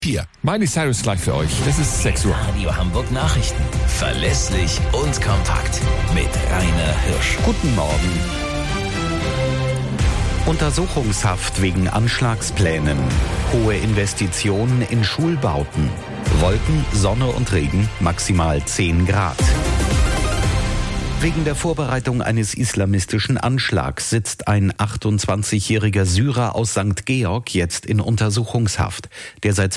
Hier, Miley Cyrus gleich für euch. Das ist 6 Uhr. Radio Hamburg Nachrichten. Verlässlich und kompakt. Mit Rainer Hirsch. Guten Morgen. Untersuchungshaft wegen Anschlagsplänen. Hohe Investitionen in Schulbauten. Wolken, Sonne und Regen, maximal 10 Grad. Wegen der Vorbereitung eines islamistischen Anschlags sitzt ein 28-jähriger Syrer aus St. Georg jetzt in Untersuchungshaft. Der seit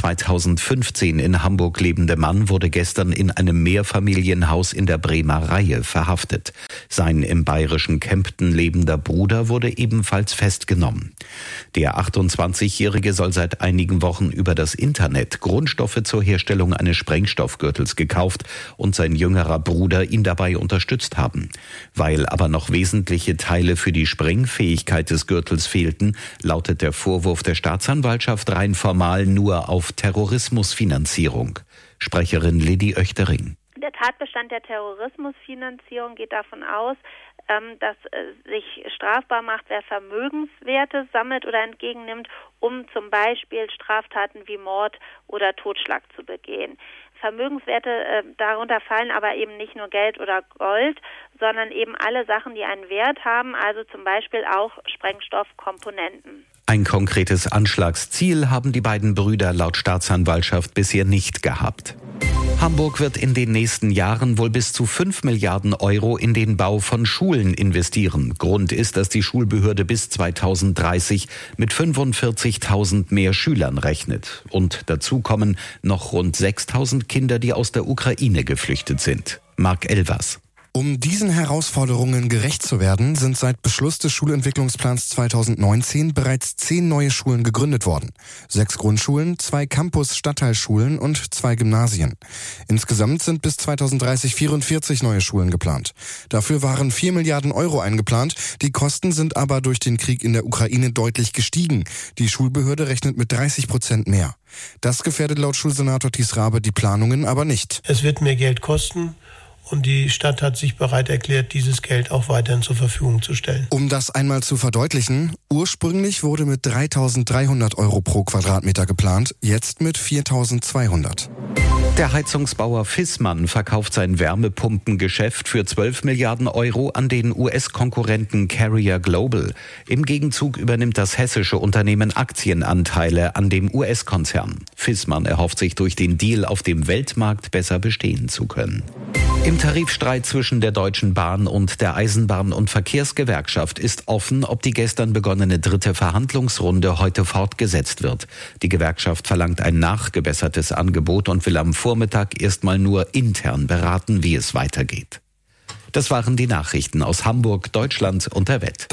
2015 in Hamburg lebende Mann wurde gestern in einem Mehrfamilienhaus in der Bremer Reihe verhaftet. Sein im bayerischen Kempten lebender Bruder wurde ebenfalls festgenommen. Der 28-jährige soll seit einigen Wochen über das Internet Grundstoffe zur Herstellung eines Sprengstoffgürtels gekauft und sein jüngerer Bruder ihn dabei unterstützt haben. Weil aber noch wesentliche Teile für die Sprengfähigkeit des Gürtels fehlten, lautet der Vorwurf der Staatsanwaltschaft rein formal nur auf Terrorismusfinanzierung. Sprecherin Lidi Oechtering. Der Tatbestand der Terrorismusfinanzierung geht davon aus, dass sich strafbar macht, wer Vermögenswerte sammelt oder entgegennimmt, um zum Beispiel Straftaten wie Mord oder Totschlag zu begehen. Vermögenswerte, darunter fallen aber eben nicht nur Geld oder Gold, sondern eben alle Sachen, die einen Wert haben, also zum Beispiel auch Sprengstoffkomponenten. Ein konkretes Anschlagsziel haben die beiden Brüder laut Staatsanwaltschaft bisher nicht gehabt. Hamburg wird in den nächsten Jahren wohl bis zu 5 Milliarden Euro in den Bau von Schulen investieren. Grund ist, dass die Schulbehörde bis 2030 mit 45.000 mehr Schülern rechnet. Und dazu kommen noch rund 6.000 Kinder, die aus der Ukraine geflüchtet sind. Marc Elvers. Um diesen Herausforderungen gerecht zu werden, sind seit Beschluss des Schulentwicklungsplans 2019 bereits 10 neue Schulen gegründet worden. 6 Grundschulen, 2 Campus-Stadtteilschulen und 2 Gymnasien. Insgesamt sind bis 2030 44 neue Schulen geplant. Dafür waren 4 Milliarden Euro eingeplant. Die Kosten sind aber durch den Krieg in der Ukraine deutlich gestiegen. Die Schulbehörde rechnet mit 30% mehr. Das gefährdet laut Schulsenator Thies Rabe die Planungen aber nicht. Es wird mehr Geld kosten. Und die Stadt hat sich bereit erklärt, dieses Geld auch weiterhin zur Verfügung zu stellen. Um das einmal zu verdeutlichen, ursprünglich wurde mit 3.300 Euro pro Quadratmeter geplant, jetzt mit 4.200. Der Heizungsbauer Viessmann verkauft sein Wärmepumpengeschäft für 12 Milliarden Euro an den US-Konkurrenten Carrier Global. Im Gegenzug übernimmt das hessische Unternehmen Aktienanteile an dem US-Konzern. Viessmann erhofft sich durch den Deal auf dem Weltmarkt besser bestehen zu können. Im Tarifstreit zwischen der Deutschen Bahn und der Eisenbahn- und Verkehrsgewerkschaft ist offen, ob die gestern begonnene 3. Verhandlungsrunde heute fortgesetzt wird. Die Gewerkschaft verlangt ein nachgebessertes Angebot und will am Vormittag erstmal nur intern beraten, wie es weitergeht. Das waren die Nachrichten aus Hamburg, Deutschland und der Welt.